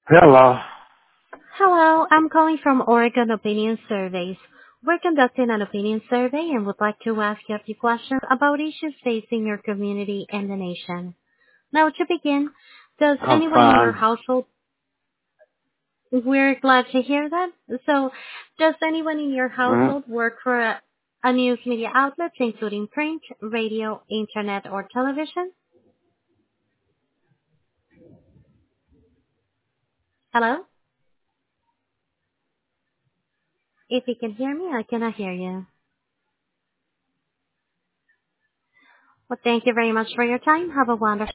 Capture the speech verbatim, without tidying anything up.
Hello. Hello, I'm calling from Oregon Opinion Surveys. We're conducting an opinion survey and would like to ask you a few questions about issues facing your community and the nation. Now, to begin, does I'm anyone in your fine. household, we're glad to hear that. So, does anyone in your hmm household work for a, a news media outlets, including print, radio, internet, or television? Hello? If you can hear me, I cannot hear you. Well, thank you very much for your time. Have a wonderful